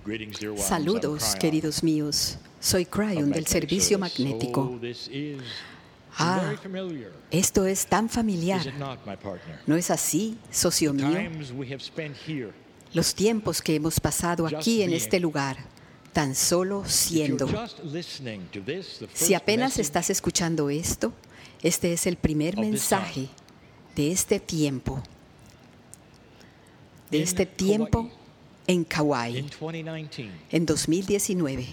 Saludos, queridos míos. Soy Cryon del Servicio Magnético. Esto es tan familiar. ¿No es así, socio mío? Los tiempos que hemos pasado aquí en este lugar, tan solo siendo. Si apenas estás escuchando esto, este es el primer mensaje de este tiempo. En Kauai, en 2019.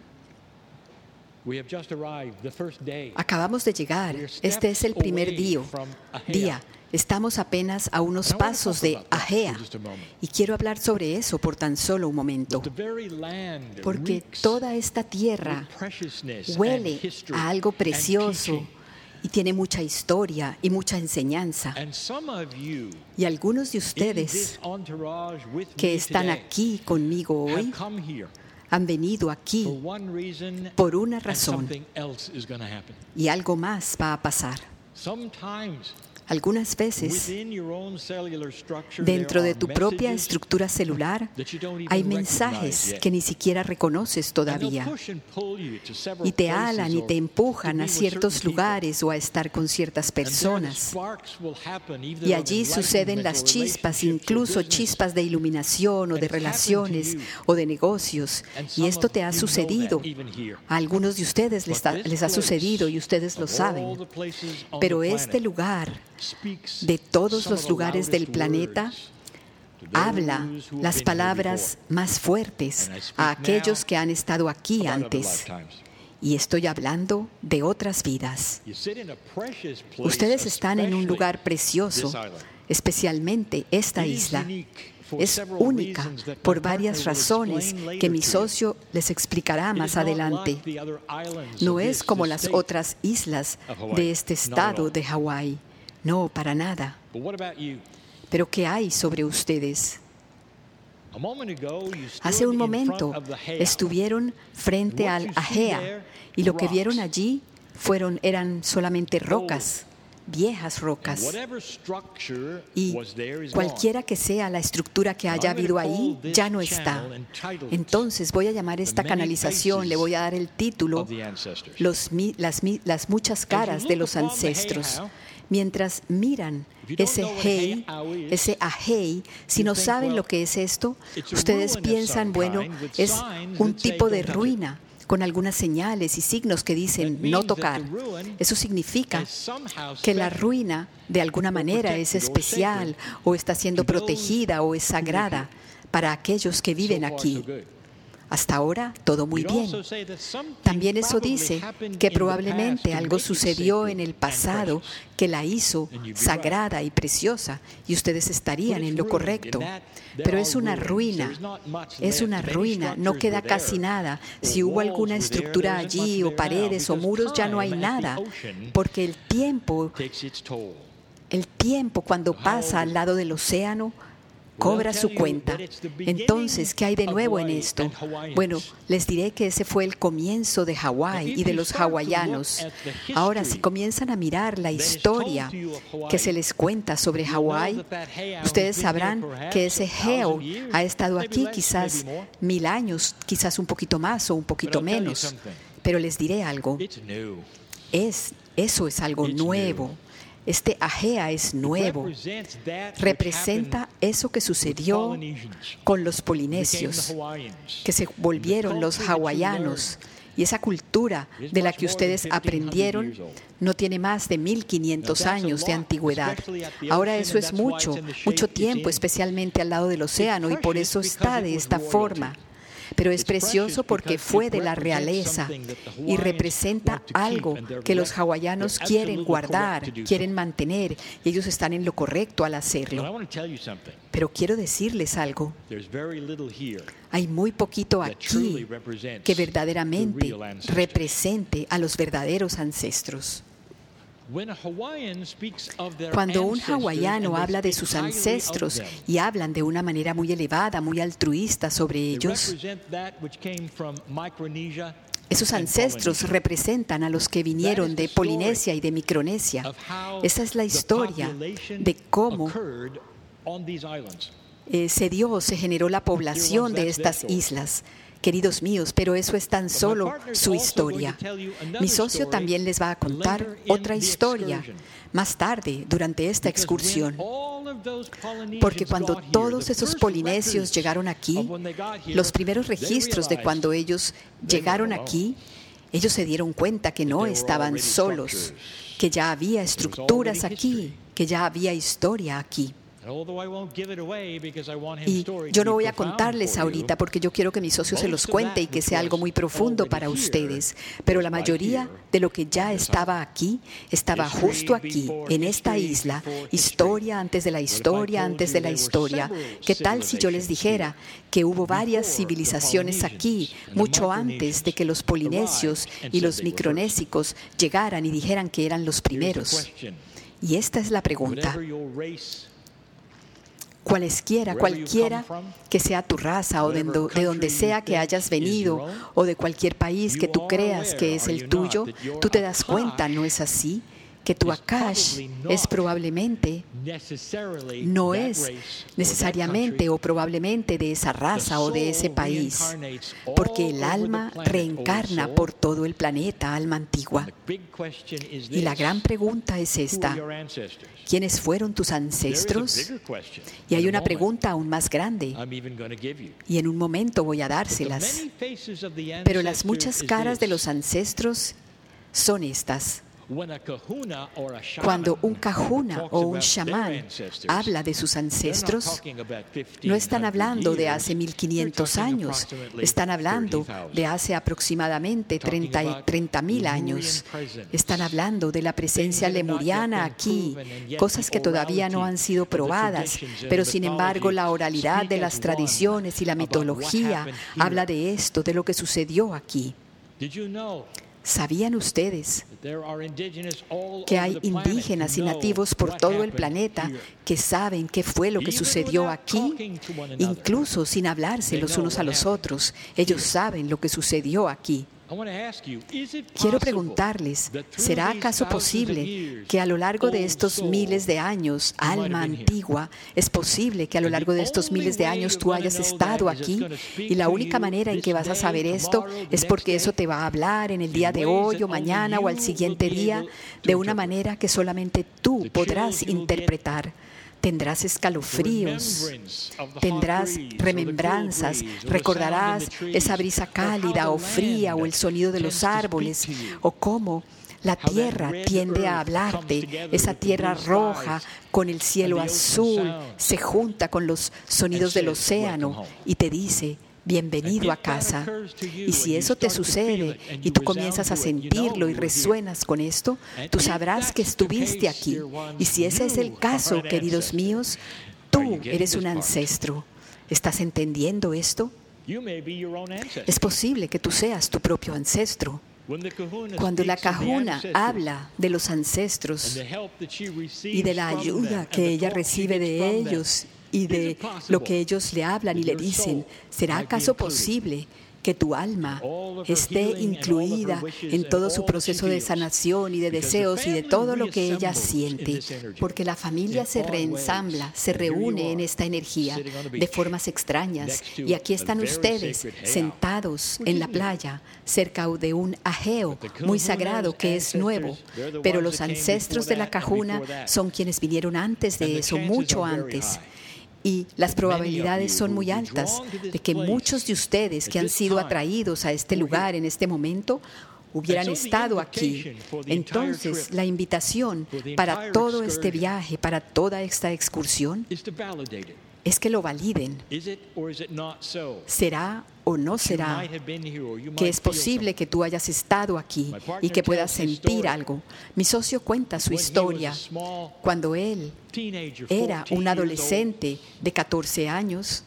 Acabamos de llegar. Este es el primer día. Estamos apenas a unos pasos de Ahea. Y quiero hablar sobre eso por tan solo un momento. Porque toda esta tierra huele a algo precioso y tiene mucha historia y mucha enseñanza. Y algunos de ustedes que están aquí conmigo hoy han venido aquí por una razón y algo más va a pasar. Algunas veces, dentro de tu propia estructura celular, hay mensajes que ni siquiera reconoces todavía. Y te alan y te empujan a ciertos lugares o a estar con ciertas personas. Y allí suceden las chispas, incluso chispas de iluminación o de relaciones o de negocios. Y esto te ha sucedido. A algunos de ustedes les ha sucedido y ustedes lo saben. Pero este lugar, de todos los lugares del planeta, habla las palabras más fuertes a aquellos que han estado aquí antes. Y estoy hablando de otras vidas. Ustedes están en un lugar precioso, especialmente esta isla. Es única por varias razones que mi socio les explicará más adelante. No es como las otras islas de este estado de Hawái. No, para nada. Pero ¿qué hay sobre ustedes? Hace un momento estuvieron frente al Ahea y lo que vieron allí eran solamente rocas, viejas rocas. Y cualquiera que sea la estructura que haya habido ahí, ya no está. Entonces voy a llamar esta canalización, le voy a dar el título, las muchas caras de los ancestros. Mientras miran ese Ahei, si no saben lo que es esto, ustedes piensan, bueno, es un tipo de ruina con algunas señales y signos que dicen no tocar. Eso significa que la ruina de alguna manera es especial o está siendo protegida o es sagrada para aquellos que viven aquí. Hasta ahora, todo muy bien. También eso dice que probablemente algo sucedió en el pasado que la hizo sagrada y preciosa, y ustedes estarían en lo correcto. Pero es una ruina, no queda casi nada. Si hubo alguna estructura allí, o paredes, o muros, ya no hay nada, porque el tiempo cuando pasa al lado del océano, cobra su cuenta. Entonces, ¿qué hay de nuevo en esto? Bueno, les diré que ese fue el comienzo de Hawái y de los hawaianos. Ahora, si comienzan a mirar la historia que se les cuenta sobre Hawái, ustedes sabrán que ese Heo ha estado aquí quizás 1000 años, quizás un poquito más o un poquito menos. Pero les diré algo. Eso es algo nuevo. Este Ahea es nuevo. Representa eso que sucedió con los polinesios, que se volvieron los hawaianos. Y esa cultura de la que ustedes aprendieron no tiene más de 1500 años de antigüedad. Ahora eso es mucho tiempo, especialmente al lado del océano, y por eso está de esta forma. Pero es precioso porque fue de la realeza y representa algo que los hawaianos quieren guardar, quieren mantener, y ellos están en lo correcto al hacerlo. Pero quiero decirles algo. Hay muy poquito aquí que verdaderamente represente a los verdaderos ancestros. Cuando un hawaiano habla de sus ancestros y hablan de una manera muy elevada, muy altruista sobre ellos, esos ancestros representan a los que vinieron de Polinesia y de Micronesia. Esa es la historia de cómo se generó la población de estas islas. Queridos míos, pero eso es tan solo su historia. Mi socio también les va a contar otra historia más tarde durante esta excursión. Porque cuando todos esos polinesios llegaron aquí, los primeros registros de cuando ellos llegaron aquí, ellos se dieron cuenta que no estaban solos, que ya había estructuras aquí, que ya había historia aquí. Y yo no voy a contarles ahorita porque yo quiero que mi socio se los cuente y que sea algo muy profundo para ustedes. Pero la mayoría de lo que ya estaba aquí, estaba justo aquí, en esta isla, historia antes de la historia, antes de la historia. ¿Qué tal si yo les dijera que hubo varias civilizaciones aquí, mucho antes de que los polinesios y los micronésicos llegaran y dijeran que eran los primeros? Y esta es la pregunta. Cualquiera que sea tu raza o de donde sea que hayas venido o de cualquier país que tú creas que es el tuyo, tú te das cuenta, ¿no es así? Que tu Akash es probablemente, no es necesariamente o probablemente de esa raza o de ese país, porque el alma reencarna por todo el planeta, alma antigua. Y la gran pregunta es esta: ¿quiénes fueron tus ancestros? Y hay una pregunta aún más grande, y en un momento voy a dárselas. Pero las muchas caras de los ancestros son estas. Cuando un kahuna o un chamán habla de sus ancestros, no están hablando de hace 1500 años, están hablando de hace aproximadamente 30.000 años. Están hablando de la presencia lemuriana aquí, cosas que todavía no han sido probadas, pero sin embargo la oralidad de las tradiciones y la mitología habla de esto, de lo que sucedió aquí. ¿Sabían ustedes que hay indígenas y nativos por todo el planeta que saben qué fue lo que sucedió aquí? Incluso sin hablarse los unos a los otros, ellos saben lo que sucedió aquí. Quiero preguntarles, ¿será acaso posible que a lo largo de estos miles de años, alma antigua, es posible que a lo largo de estos miles de años tú hayas estado aquí y la única manera en que vas a saber esto es porque eso te va a hablar en el día de hoy o mañana o al siguiente día de una manera que solamente tú podrás interpretar? Tendrás escalofríos, tendrás remembranzas, recordarás esa brisa cálida o fría o el sonido de los árboles o cómo la tierra tiende a hablarte, esa tierra roja con el cielo azul se junta con los sonidos del océano y te dice: bienvenido a casa. Y si eso te sucede y tú comienzas a sentirlo y resuenas con esto, tú sabrás que estuviste aquí. Y si ese es el caso, queridos míos, tú eres un ancestro. ¿Estás entendiendo esto? Es posible que tú seas tu propio ancestro. Cuando la kahuna habla de los ancestros y de la ayuda que ella recibe de ellos y de lo que ellos le hablan y le dicen, ¿será acaso posible que tu alma esté incluida en todo su proceso de sanación y de deseos y de todo lo que ella siente? Porque la familia se reensambla, se reúne en esta energía de formas extrañas. Y aquí están ustedes sentados en la playa, cerca de un ajeo muy sagrado que es nuevo. Pero los ancestros de la kahuna son quienes vinieron antes de eso, mucho antes. Y las probabilidades son muy altas de que muchos de ustedes que han sido atraídos a este lugar en este momento hubieran estado aquí. Entonces, la invitación para todo este viaje, para toda esta excursión, es que lo validen. ¿Será o no será que es posible que tú hayas estado aquí y que puedas sentir algo? Mi socio cuenta su historia. Cuando él era un adolescente de 14 años,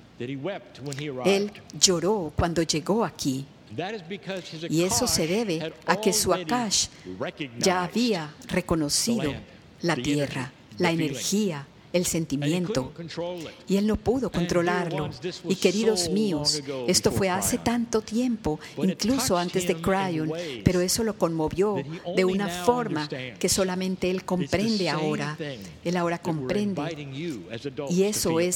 él lloró cuando llegó aquí. Y eso se debe a que su Akash ya había reconocido la tierra, la energía, el sentimiento, y él no pudo controlarlo. Y queridos míos, esto fue hace tanto tiempo, incluso antes de Kryon, pero eso lo conmovió de una forma que solamente él comprende ahora. Él ahora comprende, y eso es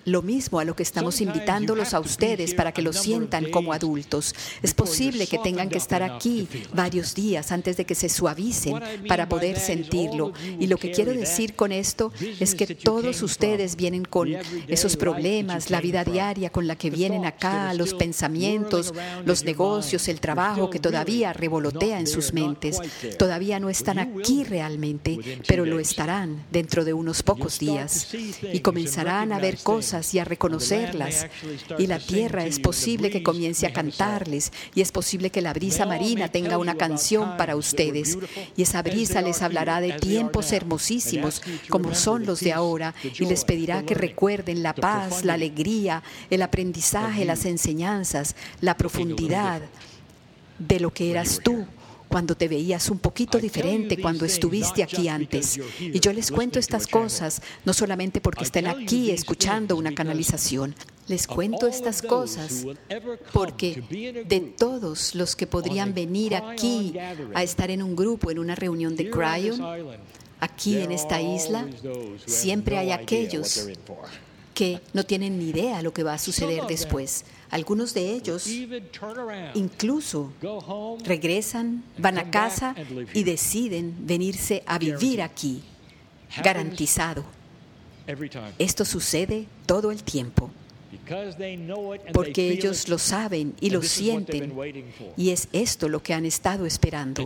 lo mismo a lo que estamos invitándolos a ustedes para que lo sientan como adultos. Es posible que tengan que estar aquí varios días antes de que se suavicen para poder sentirlo. Y lo que quiero decir con esto es que todos ustedes vienen con esos problemas, la vida diaria con la que vienen acá, los pensamientos, los negocios, el trabajo que todavía revolotea en sus mentes. Todavía no están aquí realmente, pero lo estarán dentro de unos pocos días. Y comenzarán a ver cosas y a reconocerlas. Y la tierra es posible que comience a cantarles, y es posible que la brisa marina tenga una canción para ustedes. Y esa brisa les hablará de tiempos hermosísimos como son los de ahora, y les pedirá que recuerden la paz, la alegría, el aprendizaje, las enseñanzas, la profundidad de lo que eras tú cuando te veías un poquito diferente cuando estuviste aquí antes. Y yo les cuento estas cosas no solamente porque estén aquí escuchando una canalización. Les cuento estas cosas porque de todos los que podrían venir aquí a estar en un grupo, en una reunión de Cryon, aquí en esta isla, siempre hay aquellos que no tienen ni idea de lo que va a suceder después. Algunos de ellos incluso regresan, van a casa y deciden venirse a vivir aquí, garantizado. Esto sucede todo el tiempo, porque ellos lo saben y lo sienten, y es esto lo que han estado esperando.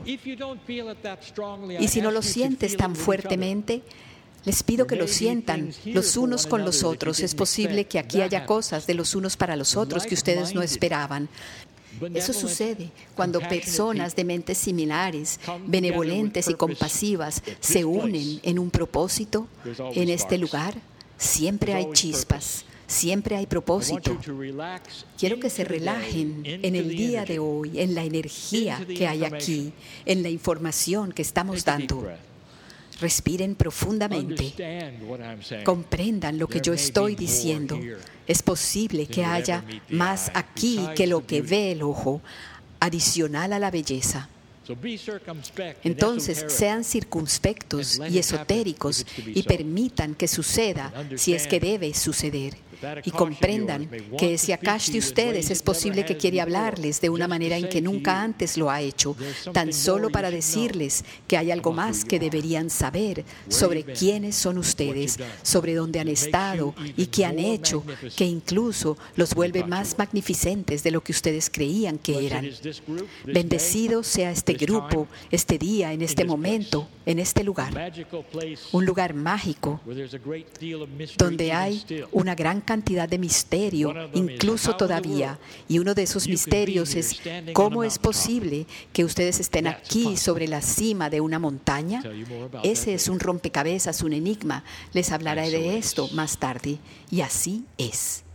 Y si no lo sientes tan fuertemente, les pido que lo sientan los unos con los otros. Es posible que aquí haya cosas de los unos para los otros que ustedes no esperaban. Eso sucede cuando personas de mentes similares, benevolentes y compasivas, se unen en un propósito. En este lugar siempre hay chispas, siempre hay propósito. Quiero que se relajen en el día de hoy, en la energía que hay aquí, en la información que estamos dando. Respiren profundamente. Comprendan lo que yo estoy diciendo. Es posible que haya más aquí que lo que ve el ojo, adicional a la belleza. Entonces, sean circunspectos y esotéricos y permitan que suceda si es que debe suceder. Y comprendan que ese Akash de ustedes es posible que quiere hablarles de una manera en que nunca antes lo ha hecho, tan solo para decirles que hay algo más que deberían saber sobre quiénes son ustedes, sobre dónde han estado y qué han hecho, que incluso los vuelve más magnificentes de lo que ustedes creían que eran. Bendecido sea este grupo, este día, en este momento, en este lugar. Un lugar mágico donde hay una gran cantidad de misterio, incluso todavía. Y uno de esos misterios es cómo es posible que ustedes estén aquí sobre la cima de una montaña. Ese es un rompecabezas, un enigma. Les hablaré de esto más tarde. Y así es.